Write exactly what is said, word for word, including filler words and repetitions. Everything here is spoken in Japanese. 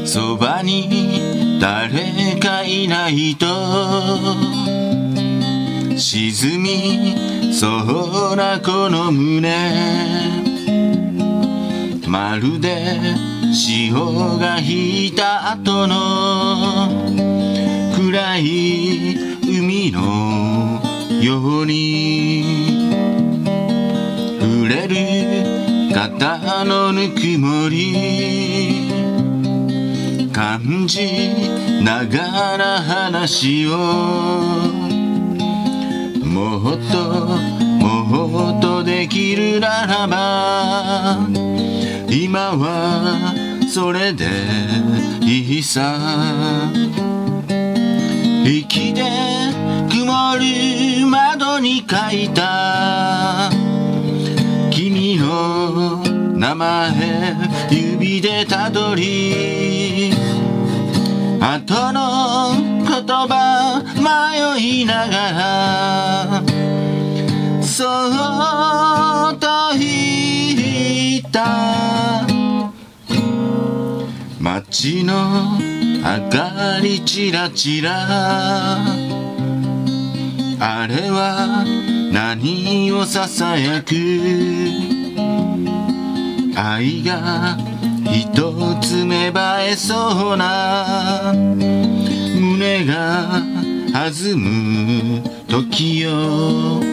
そばに誰かいないと沈みそうなこの胸、まるで潮が引いた後の暗い海のように、触れる肩のぬくもり感じながら話を、もっともっとできるならば今はそれでいいさ。息で曇る窓に書いた君の名前指でたどり、後の言葉迷いながらそっと言った。街の明かりちらちら、あれは何をささやく、愛が一つ芽生えそうな、胸が弾む時よ。